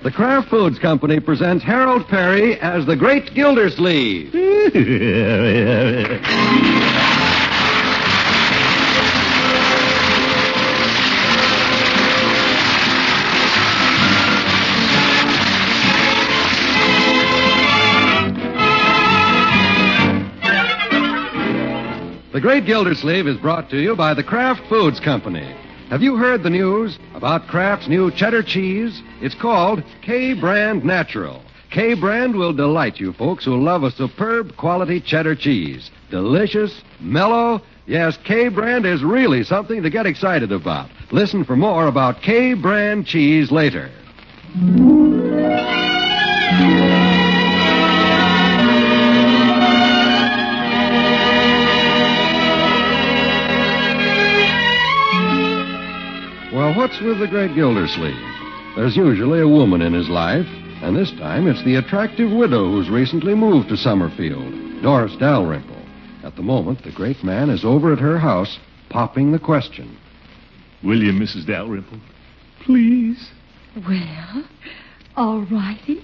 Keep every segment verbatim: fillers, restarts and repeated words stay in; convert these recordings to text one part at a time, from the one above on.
The Kraft Foods Company presents Harold Perry as the Great Gildersleeve. The Great Gildersleeve is brought to you by the Kraft Foods Company. Have you heard the news about Kraft's new cheddar cheese? It's called K-Brand Natural. K-Brand will delight you folks who love a superb quality cheddar cheese. Delicious, mellow. Yes, K-Brand is really something to get excited about. Listen for more about K-Brand cheese later. Well, what's with the Great Gildersleeve? There's usually a woman in his life, and this time it's the attractive widow who's recently moved to Summerfield, Doris Dalrymple. At the moment, the great man is over at her house, popping the question. Will you, Missus Dalrymple? Please? Well, all righty.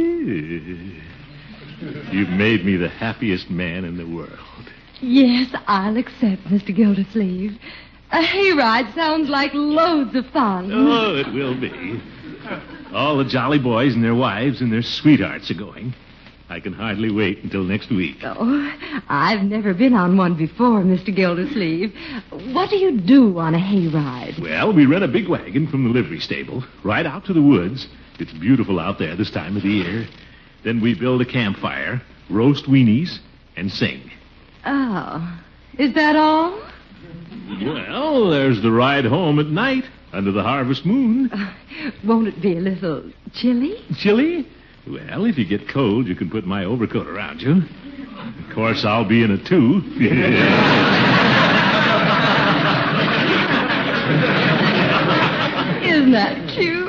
You've made me the happiest man in the world. Yes, I'll accept, Mister Gildersleeve. A hayride sounds like loads of fun. Oh, it will be. All the jolly boys and their wives and their sweethearts are going. I can hardly wait until next week. Oh, I've never been on one before, Mister Gildersleeve. What do you do on a hayride? Well, we rent a big wagon from the livery stable, right out to the woods. It's beautiful out there this time of the year. Then we build a campfire, roast weenies, and sing. Oh, is that all? Well, there's the ride home at night under the harvest moon. Uh, won't it be a little chilly? Chilly? Well, if you get cold, you can put my overcoat around you. Of course, I'll be in it, too. Isn't that cute?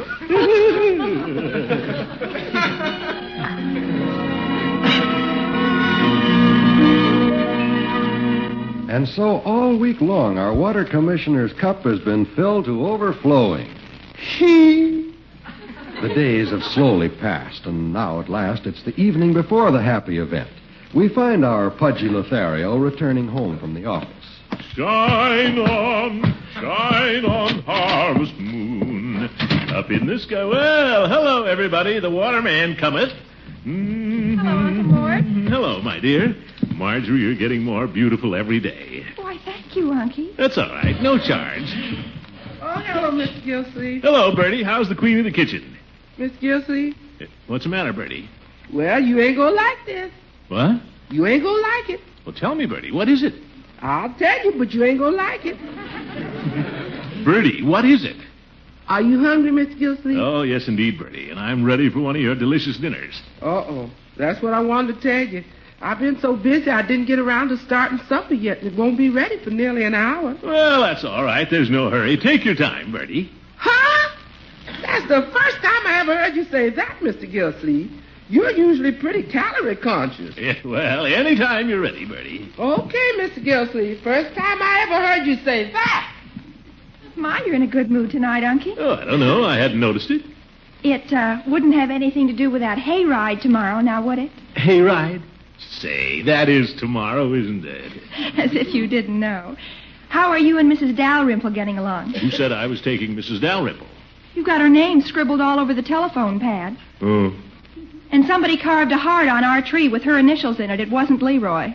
And so all week long, our water commissioner's cup has been filled to overflowing. He. The days have slowly passed, and now at last it's the evening before the happy event. We find our pudgy Lothario returning home from the office. Shine on, shine on, harvest moon. Up in the sky. Well, hello, everybody. The waterman cometh. Mm-hmm. Hello, Uncle Mort. Hello, my dear. Marjorie, you're getting more beautiful every day. Why, thank you, Unky. That's all right. No charge. Oh, hello, Mister Gilsleeve. Hello, Bertie. How's the queen of the kitchen? Miss Gilsleeve? What's the matter, Bertie? Well, you ain't gonna like this. What? You ain't gonna like it. Well, tell me, Bertie. What is it? I'll tell you, but you ain't gonna like it. Bertie, what is it? Are you hungry, Mister Gilsleeve? Oh, yes, indeed, Bertie. And I'm ready for one of your delicious dinners. Uh-oh. That's what I wanted to tell you. I've been so busy I didn't get around to starting supper yet, and it won't be ready for nearly an hour. Well, that's all right. There's no hurry. Take your time, Bertie. Huh? That's the first time I ever heard you say that, Mister Gilsleeve. You're usually pretty calorie conscious. Yeah, well, anytime you're ready, Bertie. Okay, Mister Gilsleeve. First time I ever heard you say that. My, you're in a good mood tonight, Unky. Oh, I don't know. I hadn't noticed it. It uh, wouldn't have anything to do with that hayride tomorrow, now would it? Hayride? Say, that is tomorrow, isn't it? As if you didn't know. How are you and Missus Dalrymple getting along? Who said I was taking Missus Dalrymple? You've got her name scribbled all over the telephone pad. Oh. And somebody carved a heart on our tree with her initials in it. It wasn't Leroy.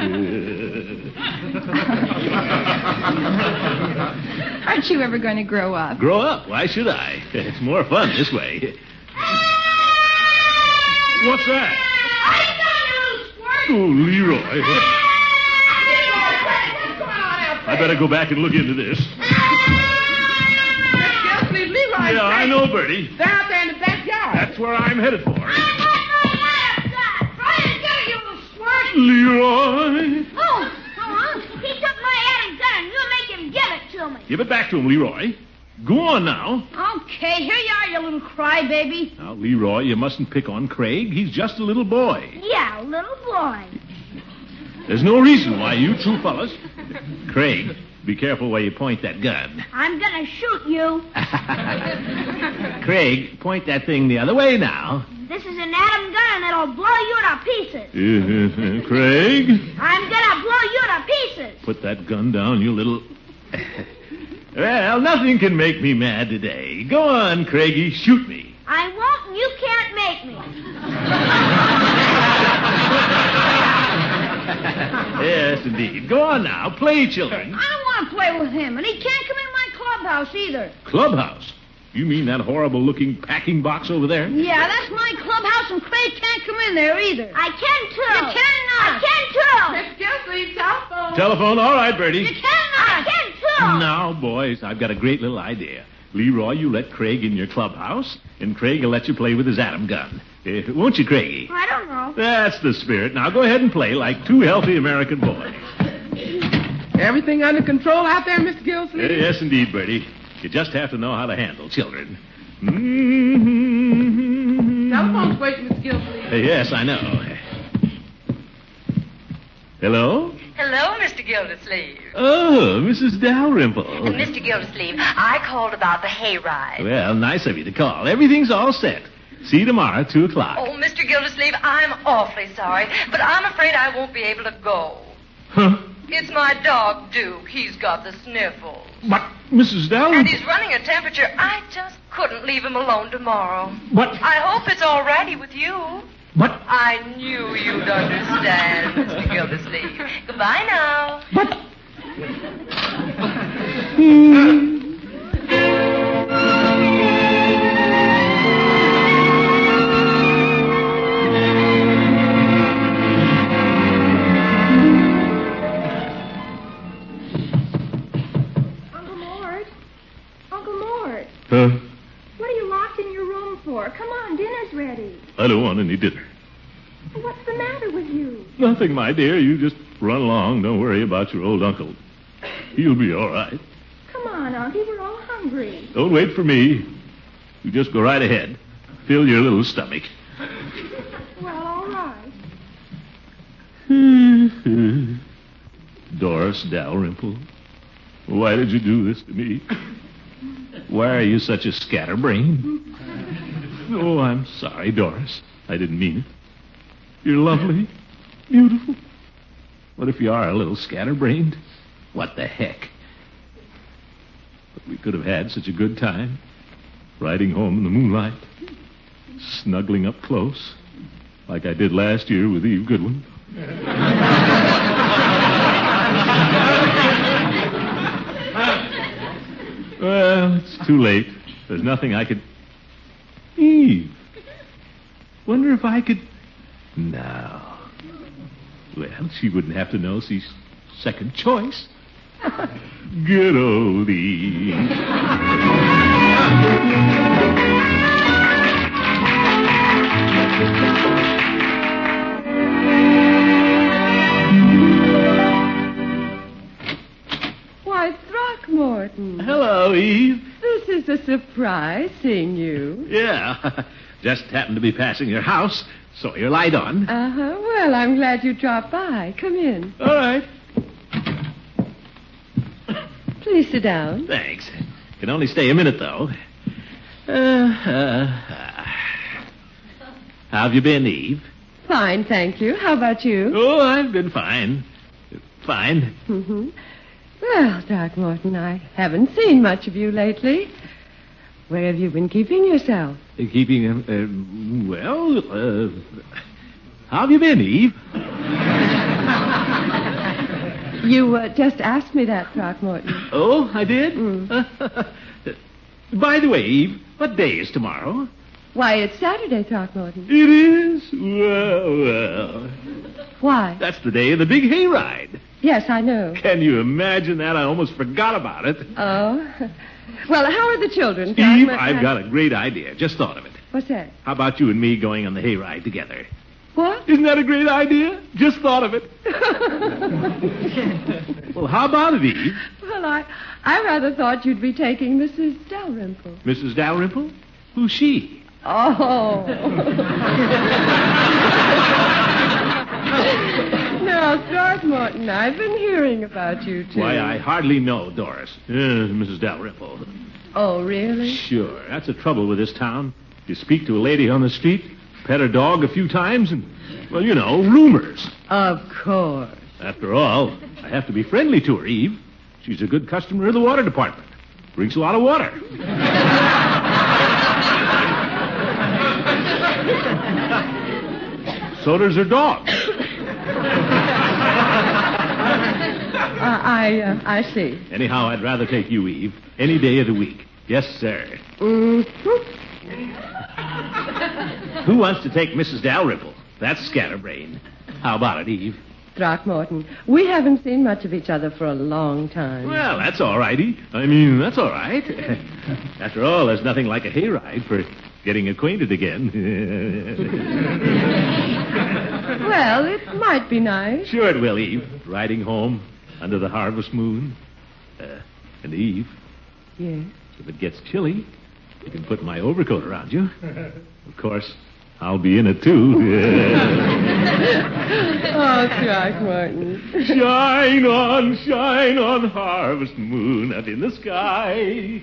Aren't you ever going to grow up? Grow up? Why should I? It's more fun this way. What's that? Oh, Leroy. I better go back and look into this. Gilsleeve, Leroy. Yeah, I know, Bertie. They're out there in the backyard. That's where I'm headed for. Leroy! Oh, come on. He took my Adam's gun. You make him give it to me. Give it back to him, Leroy. Go on now. Okay, here you are, you little crybaby. Now, Leroy, you mustn't pick on Craig. He's just a little boy. Yeah, little boy. There's no reason why you two fellas... Craig, Be careful where you point that gun. I'm gonna shoot you. Craig, point that thing the other way now. This is an atom gun and it'll blow you to pieces. Uh, Craig? I'm gonna blow you to pieces. Put that gun down, you little... Well, nothing can make me mad today. Go on, Craigie, shoot me. I won't and you can't make me. Yes, indeed. Go on now. Play, children. I don't want to play with him, and he can't come in my clubhouse either. Clubhouse? You mean that horrible-looking packing box over there? Yeah, that's my clubhouse, and Craig can't come in there either. I can, too. You cannot. I can, too. Miss Gildersleeve, telephone. Telephone. All right, Bertie. You cannot. I can, too. Now, boys, I've got a great little idea. Leroy, you let Craig in your clubhouse, and Craig will let you play with his atom gun. Uh, won't you, Craigie? I don't know. That's the spirit. Now go ahead and play like two healthy American boys. Everything under control out there, Mister Gildersleeve? Uh, yes, indeed, Bertie. You just have to know how to handle children. Mm-hmm. Telephone's waiting, Mister Gildersleeve. Uh, yes, I know. Hello? Hello, Mister Gildersleeve. Oh, Missus Dalrymple. And Mister Gildersleeve, I called about the hayride. Well, nice of you to call. Everything's all set. See you tomorrow at two o'clock. Oh, Mister Gildersleeve, I'm awfully sorry, but I'm afraid I won't be able to go. Huh? It's my dog, Duke. He's got the sniffles. But, Missus Dalrymple... And he's running a temperature. I just couldn't leave him alone tomorrow. But... I hope it's all righty with you. But... I knew you'd understand, Mister Gildersleeve. Goodbye now. But... Uncle Mort. Uncle Mort. Huh? What are you locked in your room for? Come on, dinner's ready. I don't want any dinner. What's the matter with you? Nothing, my dear. You just run along. Don't worry about your old uncle. He'll be all right. Come on, Auntie, we're all hungry. Don't wait for me. You just go right ahead. Fill your little stomach. Well, all right. Doris Dalrymple, why did you do this to me? Why are you such a scatterbrain? Oh, I'm sorry, Doris. I didn't mean it. You're lovely, beautiful. What if you are a little scatterbrained? What the heck? But we could have had such a good time. Riding home in the moonlight. Snuggling up close. Like I did last year with Eve Goodwin. Well, it's too late. There's nothing I could... Eve. Wonder if I could... No. Well, she wouldn't have to know she's second choice. Good old Eve. Why, Throckmorton. Hello, Eve. This is a surprise, seeing you. Yeah. Just happened to be passing your house. Saw your light on. Uh-huh. Well, I'm glad you dropped by. Come in. All right. Please sit down. Thanks. Can only stay a minute, though. Uh, uh, uh. How have you been, Eve? Fine, thank you. How about you? Oh, I've been fine. Fine. Mm-hmm. Well, Throckmorton, I haven't seen much of you lately. Where have you been keeping yourself? Uh, keeping, uh, uh, well, uh, how have you been, Eve? You uh, just asked me that, Throckmorton. Oh, I did? Mm. By the way, Eve, what day is tomorrow? Why, it's Saturday, Throckmorton. It is? Well, well. Why? That's the day of the big hayride. Yes, I know. Can you imagine that? I almost forgot about it. Oh. Well, how are the children, Eve, Throckmorton? I've got a great idea. Just thought of it. What's that? How about you and me going on the hayride together? What? Isn't that a great idea? Just thought of it. Well, how about it, Eve? Well, I, I rather thought you'd be taking Missus Dalrymple. Missus Dalrymple? Who's she? Oh. No, Well, Throckmorton, I've been hearing about you, too. Why, I hardly know, Doris. Uh, Missus Dalrymple. Oh, really? Sure. That's the trouble with this town. You speak to a lady on the street, pet her dog a few times, and, well, you know, rumors. Of course. After all, I have to be friendly to her, Eve. She's a good customer of the water department. Drinks a lot of water. So does her dog. Uh, I, uh, I see. Anyhow, I'd rather take you, Eve, any day of the week. Yes, sir. Mm-hmm. Who wants to take Missus Dalrymple? That's scatterbrain. How about it, Eve? Throckmorton, we haven't seen much of each other for a long time. Well, that's all righty. I mean, that's all right. After all, there's nothing like a hayride for getting acquainted again. Well, it might be nice. Sure it will, Eve. Riding home under the harvest moon. Uh, and Eve. Yes? If it gets chilly, you can put my overcoat around you. Of course, I'll be in it, too. Oh, Throckmorton. Shine on, shine on, harvest moon up in the sky.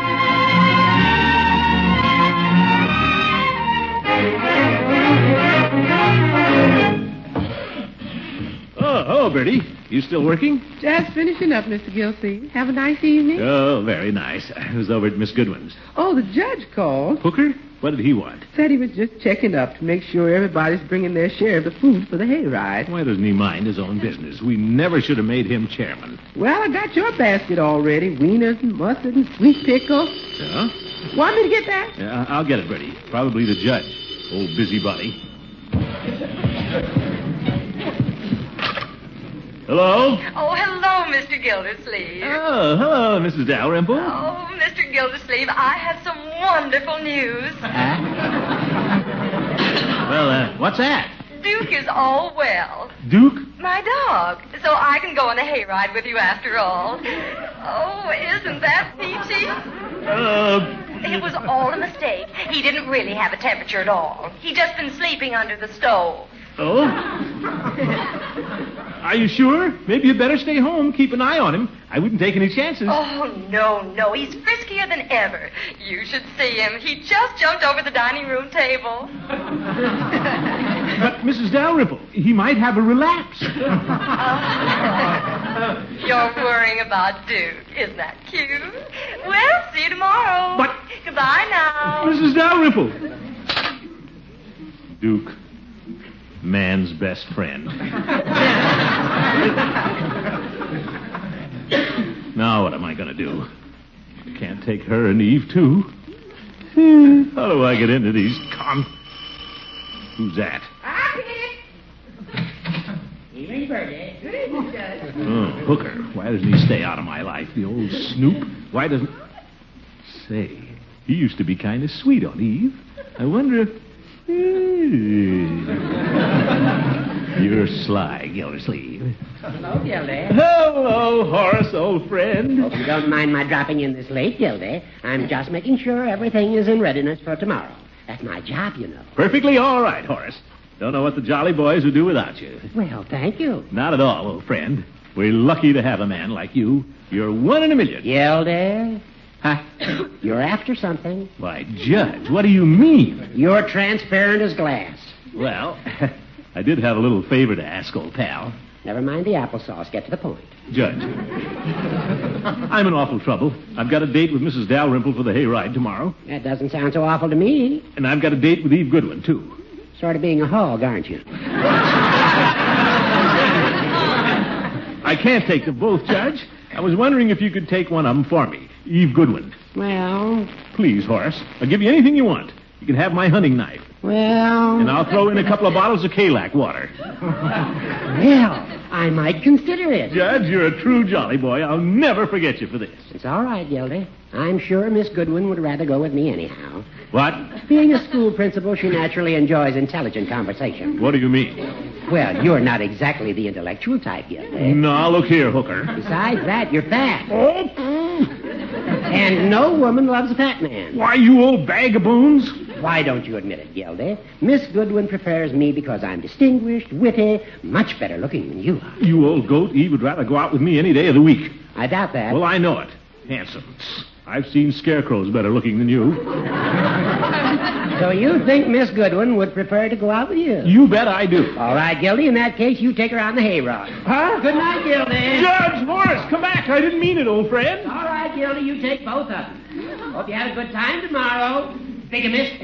Oh, hello, Bertie. You still working? Just finishing up, Mister Gilsey. Have a nice evening. Oh, very nice. I was over at Miss Goodwin's. Oh, the judge called. Hooker? What did he want? Said he was just checking up to make sure everybody's bringing their share of the food for the hayride. Why doesn't he mind his own business? We never should have made him chairman. Well, I got your basket already. Wieners and mustard and sweet pickle. Yeah? Want me to get that? Yeah, I'll get it, Bertie. Probably the judge. Old busybody. Hello? Oh, hello, Mister Gildersleeve. Oh, hello, Missus Dalrymple. Oh, Mister Gildersleeve, I have some wonderful news. Huh? Well, uh, what's that? Duke is all well. Duke? My dog. So I can go on the hayride with you after all. Oh, isn't that peachy? Uh... It was all a mistake. He didn't really have a temperature at all. He'd just been sleeping under the stove. Oh? Are you sure? Maybe you better stay home. Keep an eye on him. I wouldn't take any chances. Oh, no, no. He's friskier than ever. You should see him. He just jumped over the dining room table. But, Missus Dalrymple, he might have a relapse. Oh. You're worrying about Duke. Isn't that cute? Well, see you tomorrow. But... Goodbye now. Missus Dalrymple. Duke. Man's best friend. Now what am I going to do? I can't take her and Eve, too. How do I get into these con... Who's that? Evening, Bertie. Good evening, Judge. Oh, Hooker. Why doesn't he stay out of my life? The old snoop. Why doesn't... Say, he used to be kind of sweet on Eve. I wonder if... You're sly, Gildersleeve. Hello, Gildy. Hello, Horace, old friend. Hope you don't mind my dropping in this late, Gildy. I'm just making sure everything is in readiness for tomorrow. That's my job, you know. Perfectly all right, Horace. Don't know what the Jolly Boys would do without you. Well, thank you. Not at all, old friend. We're lucky to have a man like you. You're one in a million. Gildy. Huh? You're after something. Why, Judge, what do you mean? You're transparent as glass. Well, I did have a little favor to ask, old pal. Never mind the applesauce. Get to the point. Judge, I'm in awful trouble. I've got a date with Missus Dalrymple for the hayride tomorrow. That doesn't sound so awful to me. And I've got a date with Eve Goodwin, too. Sort of being a hog, aren't you? I can't take them both, Judge. I was wondering if you could take one of them for me. Eve Goodwin. Well... Please, Horace. I'll give you anything you want. You can have my hunting knife. Well... And I'll throw in a couple of bottles of Kalak water. Well, I might consider it. Judge, you're a true jolly boy. I'll never forget you for this. It's all right, Gildy. I'm sure Miss Goodwin would rather go with me anyhow. What? Being a school principal, she naturally enjoys intelligent conversation. What do you mean? Well, you're not exactly the intellectual type, Gildy. No, look here, Hooker. Besides that, you're fat. Oh. And no woman loves a fat man. Why, you old bag of bones. Why don't you admit it, Gildy? Miss Goodwin prefers me because I'm distinguished, witty, much better looking than you are. You old goat, Eve would rather go out with me any day of the week. I doubt that. Well, I know it. Handsome. I've seen scarecrows better looking than you. So you think Miss Goodwin would prefer to go out with you? You bet I do. All right, Gildy. In that case, you take her on the hayride. Huh? Good night, Gildy. Judge Morris, come back. I didn't mean it, old friend. All right, Gildy, you take both of them. Hope you have a good time tomorrow. Bigamist.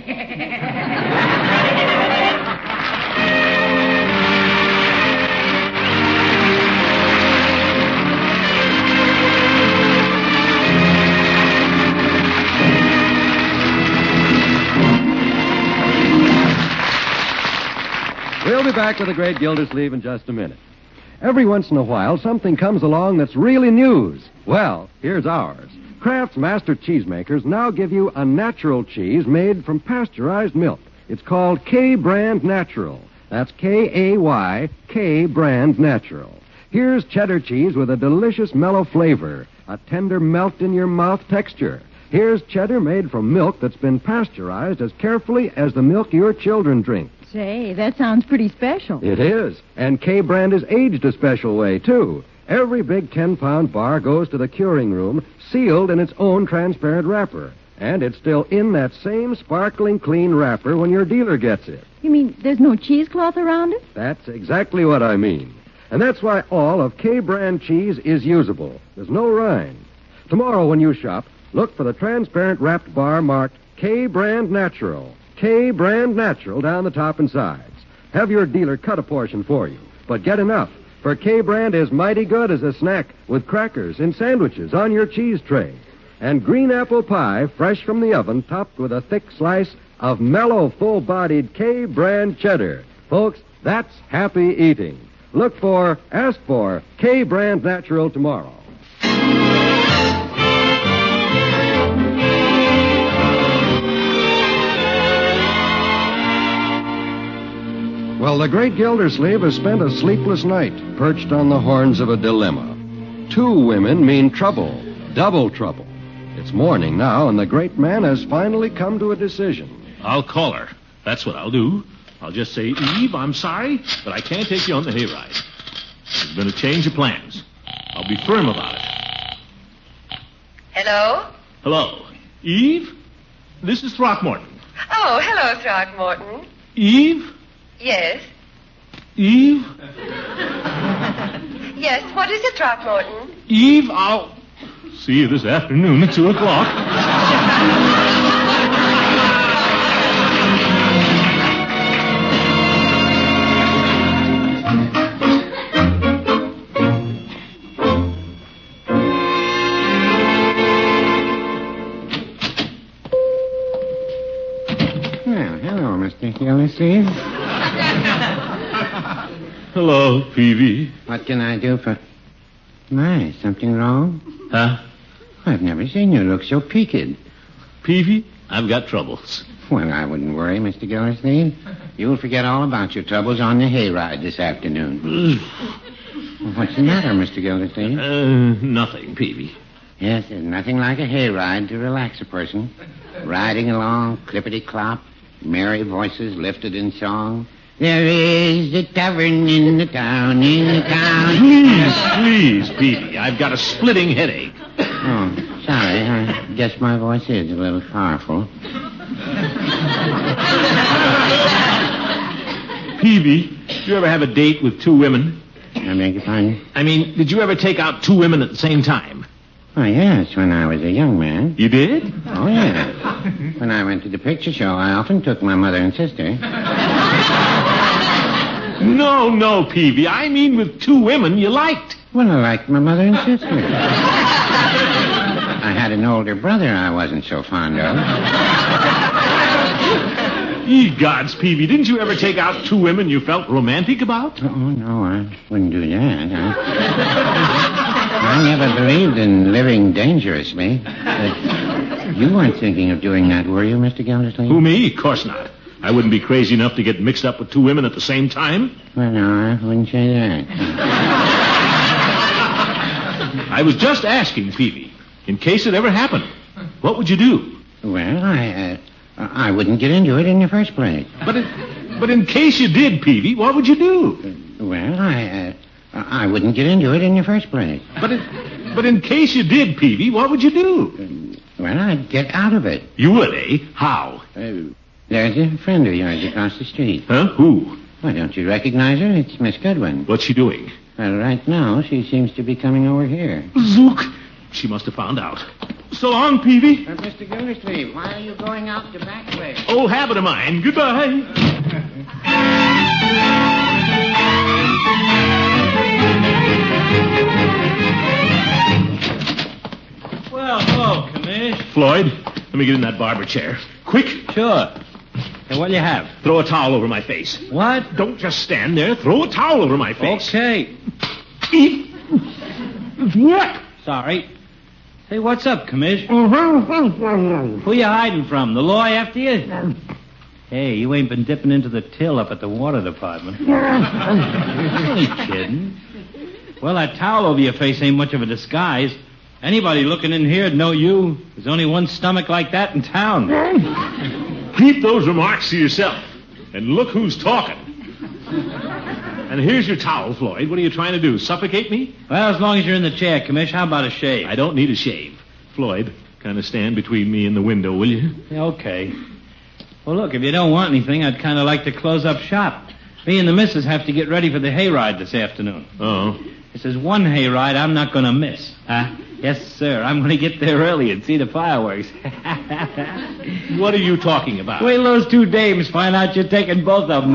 We'll be back with the Great Gildersleeve in just a minute. Every once in a while, something comes along that's really news. Well, here's ours. Kraft's Master Cheesemakers now give you a natural cheese made from pasteurized milk. It's called K-Brand Natural. That's K A Y, K-Brand Natural. Here's cheddar cheese with a delicious mellow flavor, a tender melt-in-your-mouth texture. Here's cheddar made from milk that's been pasteurized as carefully as the milk your children drink. Say, that sounds pretty special. It is. And K-Brand is aged a special way, too. Every big ten-pound bar goes to the curing room, sealed in its own transparent wrapper. And it's still in that same sparkling clean wrapper when your dealer gets it. You mean there's no cheesecloth around it? That's exactly what I mean. And that's why all of K-Brand cheese is usable. There's no rind. Tomorrow when you shop, look for the transparent wrapped bar marked K-Brand Natural. K-Brand Natural down the top and sides. Have your dealer cut a portion for you, but get enough, for K-Brand is mighty good as a snack with crackers and sandwiches on your cheese tray. And green apple pie, fresh from the oven, topped with a thick slice of mellow, full-bodied K-Brand cheddar. Folks, that's happy eating. Look for, ask for K-Brand Natural tomorrow. Well, the great Gildersleeve has spent a sleepless night, perched on the horns of a dilemma. Two women mean trouble, double trouble. It's morning now, and the great man has finally come to a decision. I'll call her. That's what I'll do. I'll just say, Eve, I'm sorry, but I can't take you on the hayride. There's been a change of plans. I'll be firm about it. Hello? Hello. Eve? This is Throckmorton. Oh, hello, Throckmorton. Eve? Yes. Eve? Yes, what is it, Throckmorton? Eve, I'll see you this afternoon at two o'clock. Well, hello, Mister Gildersleeve. Hello, Peavy. What can I do for... My, something wrong? Huh? I've never seen you look so peaked. Peavy, I've got troubles. Well, I wouldn't worry, Mister Gildersleeve. You'll forget all about your troubles on the hayride this afternoon. What's the matter, Mister Gildersleeve? Uh, nothing, Peavy. Yes, there's nothing like a hayride to relax a person. Riding along, clippity-clop, merry voices lifted in song. There is a tavern in the town, in the town. Please, please, Peavy. I've got a splitting headache. Oh, sorry. I guess my voice is a little powerful. Peavy, did you ever have a date with two women? I beg your pardon? I mean, did you ever take out two women at the same time? Oh, yes, when I was a young man. You did? Oh, yes. When I went to the picture show, I often took my mother and sister. No, no, Peavy. I mean with two women you liked. Well, I liked my mother and sister. I had an older brother I wasn't so fond of. Ye gods, Peavy, didn't you ever take out two women you felt romantic about? Oh, no, I wouldn't do that. I, I never believed in living dangerously. But you weren't thinking of doing that, were you, Mister Gildersleeve? Who, me? Of course not. I wouldn't be crazy enough to get mixed up with two women at the same time. Well, no, I wouldn't say that. I was just asking, Peavy, in case it ever happened. What would you do? Well, I, uh, uh, I wouldn't get into it in the first place. But in, but in case you did, Peavy, what would you do? Well, I uh, I wouldn't get into it in the first place. But in, but in case you did, Peavy, what would you do? Well, I'd get out of it. You would, eh? How? Uh, there's a friend of yours across the street. Huh? Who? Why, don't you recognize her? It's Miss Goodwin. What's she doing? Well, right now, she seems to be coming over here. Zook! She must have found out. So long, Peavy. Uh, Mister Gildersleeve, why are you going out the back way? Old habit of mine. Goodbye. Well, hello, Commish. Floyd, let me get in that barber chair. Quick. Sure. Hey, what'll you have? Throw a towel over my face. What? Don't just stand there. Throw a towel over my face. Okay. Eat. What? Sorry. Hey, what's up, Commish? Who you hiding from? The law after you? Hey, you ain't been dipping into the till up at the water department. You ain't kidding. Well, that towel over your face ain't much of a disguise. Anybody looking in here'd know you. There's only one stomach like that in town. Keep those remarks to yourself. And look who's talking. And here's your towel, Floyd. What are you trying to do, suffocate me? Well, as long as you're in the chair, Commish, how about a shave? I don't need a shave. Floyd, kind of stand between me and the window, will you? Yeah, okay. Well, look, if you don't want anything, I'd kind of like to close up shop. Me and the missus have to get ready for the hayride this afternoon. Oh. This is one hayride I'm not going to miss. Huh? Yes, sir. I'm going to get there early and see the fireworks. What are you talking about? Wait till those two dames find out you're taking both of them.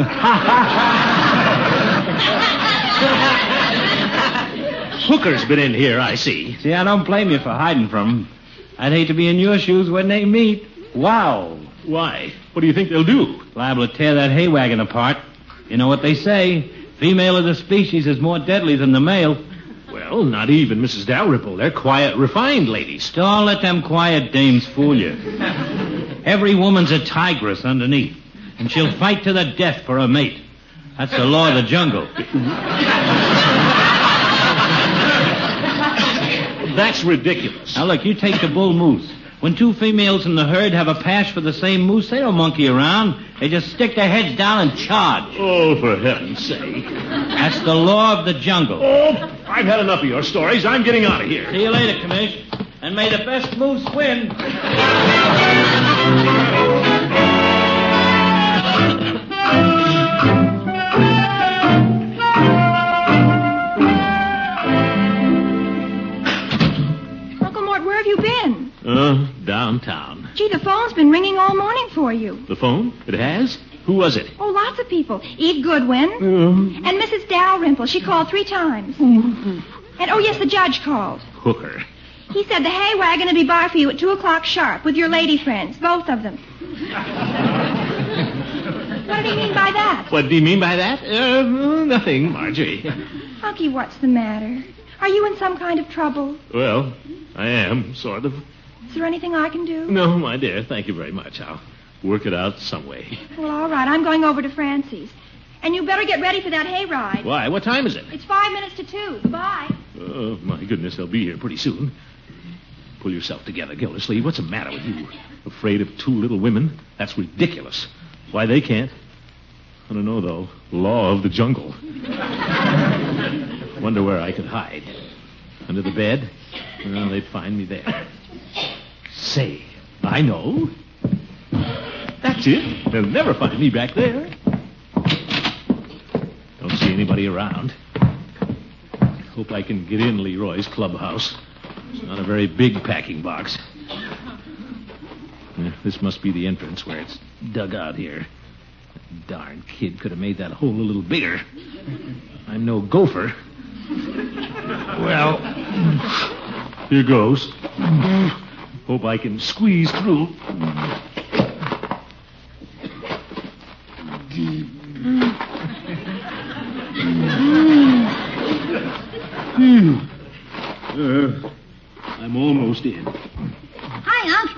Hooker's been in here, I see. See, I don't blame you for hiding from them. I'd hate to be in your shoes when they meet. Wow. Why? What do you think they'll do? Liable to tear that hay wagon apart. You know what they say. Female of the species is more deadly than the male. Well, not even Missus Dalrymple. They're quiet, refined ladies. Don't let them quiet dames fool you. Every woman's a tigress underneath, and she'll fight to the death for a mate. That's the law of the jungle. That's ridiculous. Now, look, you take the bull moose. When two females in the herd have a pash for the same moose, they don't monkey around. They just stick their heads down and charge. Oh, for heaven's sake. That's the law of the jungle. Oh, I've had enough of your stories. I'm getting out of here. See you later, Commish. And may the best moose win. Uncle Mort, where have you been? Uh, downtown. Gee, the phone's been ringing all morning for you. The phone? It has? Who was it? Oh, lots of people. Eve Goodwin. Mm. And Missus Dalrymple. She called three times. And, oh, yes, the judge called. Hooker. He said the hay wagon will be by for you at two o'clock sharp with your lady friends, both of them. What did he mean by that? What did he mean by that? Uh, nothing, Marjorie. Unky, what's the matter? Are you in some kind of trouble? Well, I am, sort of. Is there anything I can do? No, my dear, thank you very much. I'll work it out some way. Well, all right. I'm going over to Francie's. And you better get ready for that hayride. Why? What time is it? It's five minutes to two. Goodbye. Oh, my goodness, they'll be here pretty soon. Pull yourself together, Gildersleeve. What's the matter with you? Afraid of two little women? That's ridiculous. Why they can't? I don't know, though. Law of the jungle. Wonder where I could hide. Under the bed? Well, they'd find me there. Say, I know. That's it. They'll never find me back there. Don't see anybody around. Hope I can get in Leroy's clubhouse. It's not a very big packing box. Eh, this must be the entrance where it's dug out here. That darn kid could have made that hole a little bigger. I'm no gopher. Well, here goes. Hope I can squeeze through. Hmm. Uh, I'm almost in. Hi, Unc.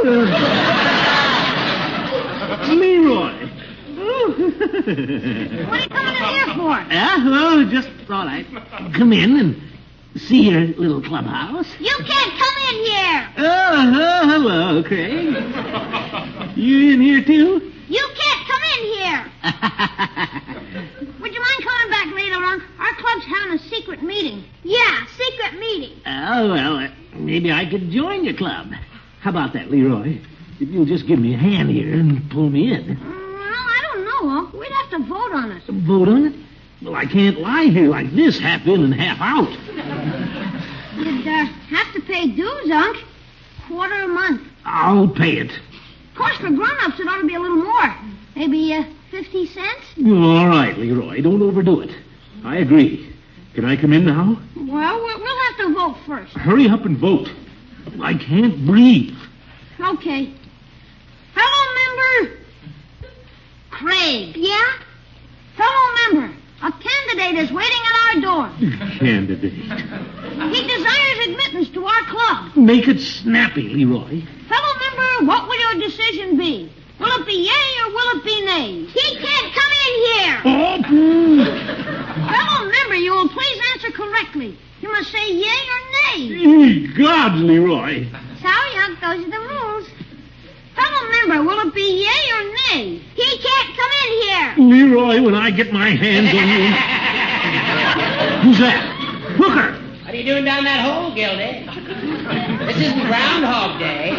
Uh, Leroy. What are you coming in here for? Yeah, well, just thought I'd come in and see your little clubhouse. You can't come in here. Oh, oh hello, Craig. You in here, too? You can't come in here. Would you mind coming back later on? Our club's having a secret meeting. Yeah, secret meeting. Oh, well, uh, maybe I could join your club. How about that, Leroy? If you'll just give me a hand here and pull me in. Well, I don't know, Unc. We'd have to vote on it. Vote on it? Well, I can't lie here like this, half in and half out. You'd uh, have to pay dues, Unc. Quarter a month. I'll pay it. Of course, for grown-ups, it ought to be a little more. Maybe uh, fifty cents? All right, Leroy, don't overdo it. I agree. Can I come in now? Well, we- we'll have to vote first. Hurry up and vote. I can't breathe. Okay. Fellow member Craig. Yeah? Fellow member, a candidate is waiting at our door. Candidate. He desires admittance to our club. Make it snappy, Leroy. Fellow member, what will your decision be? Will it be yay or will it be nay? He can't come in here. Oh. Fellow member, you will please answer correctly. You must say yay or nay. Ye gods, Leroy. Sorry, Unc, those are the rules. Fellow member, will it be yay or nay? He can't come in here. Leroy, when I get my hands on you... Who's that? Hooker! What are you doing down that hole, Gildy? This isn't Groundhog Day.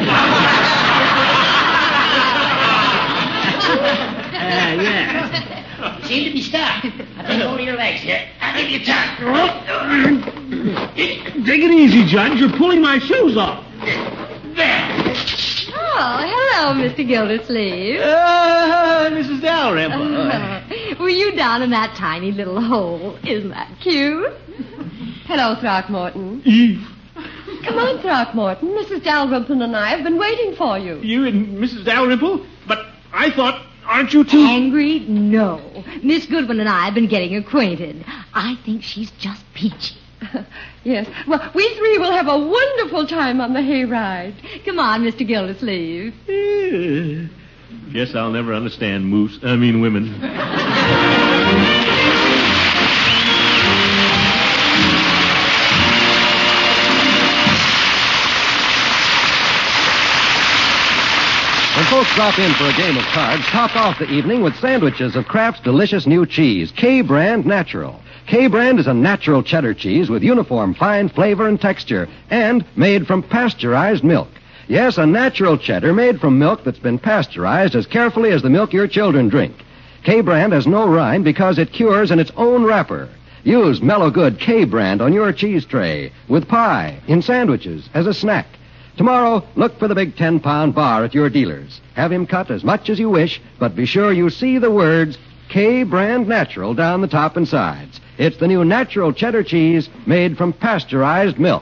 Uh, yeah. You seem to be stuck. I'll take hold of your legs here. I'll give you a tug. Take it easy, Judge. You're pulling my shoes off. There. Oh, hello, Mister Gildersleeve. Uh, Missus Dalrymple. Uh, were you down in that tiny little hole? Isn't that cute? Hello, Throckmorton. Eve. Come on, Throckmorton. Missus Dalrymple and I have been waiting for you. You and Missus Dalrymple? But I thought, aren't you two... Angry? No. Miss Goodwin and I have been getting acquainted. I think she's just peachy. Yes. Well, we three will have a wonderful time on the hayride. Come on, Mister Gildersleeve. Yeah. Guess I'll never understand moose. I mean women. When folks drop in for a game of cards, top off the evening with sandwiches of Kraft's delicious new cheese, K-Brand Natural. K-Brand is a natural cheddar cheese with uniform fine flavor and texture and made from pasteurized milk. Yes, a natural cheddar made from milk that's been pasteurized as carefully as the milk your children drink. K-Brand has no rind because it cures in its own wrapper. Use Mellow Good K-Brand on your cheese tray, with pie, in sandwiches, as a snack. Tomorrow, look for the big ten-pound bar at your dealer's. Have him cut as much as you wish, but be sure you see the words K-Brand Natural down the top and sides. It's the new natural cheddar cheese made from pasteurized milk.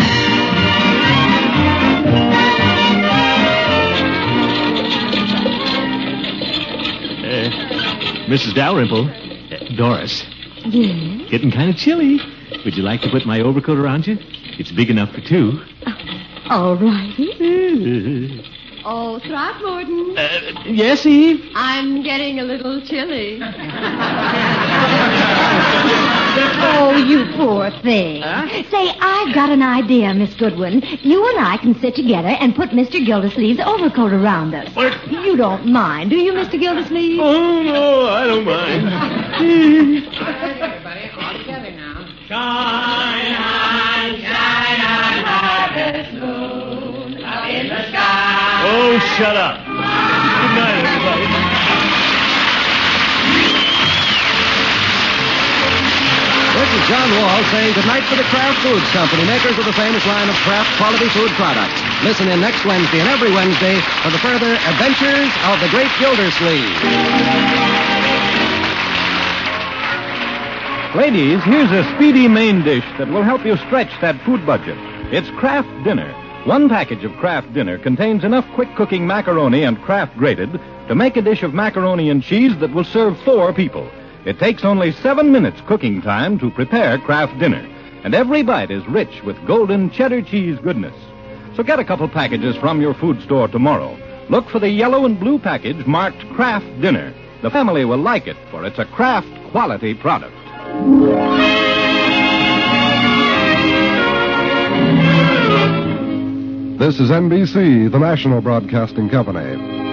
Uh, Missus Dalrymple. Uh, Doris. Yes? Getting kind of chilly. Would you like to put my overcoat around you? It's big enough for two. All righty. Uh, Oh, Throckmorton. Uh, yes, Eve? I'm getting a little chilly. Oh, you poor thing. Huh? Say, I've got an idea, Miss Goodwin. You and I can sit together and put Mister Gildersleeve's overcoat around us. What? You don't mind, do you, Mister Gildersleeve? Oh, no, I don't mind. All right, everybody, all together now. Shine on, shine on, harvest moon, up in the sky. Oh, shut up. Good night, everybody. This is John Wall saying goodnight for the Kraft Foods Company, makers of the famous line of Kraft quality food products. Listen in next Wednesday and every Wednesday for the further adventures of the Great Gildersleeve. Ladies, here's a speedy main dish that will help you stretch that food budget. It's Kraft Dinner. One package of Kraft Dinner contains enough quick-cooking macaroni and Kraft grated to make a dish of macaroni and cheese that will serve four people. It takes only seven minutes cooking time to prepare Kraft Dinner, and every bite is rich with golden cheddar cheese goodness. So get a couple packages from your food store tomorrow. Look for the yellow and blue package marked Kraft Dinner. The family will like it, for it's a Kraft quality product. This is N B C, the national broadcasting company.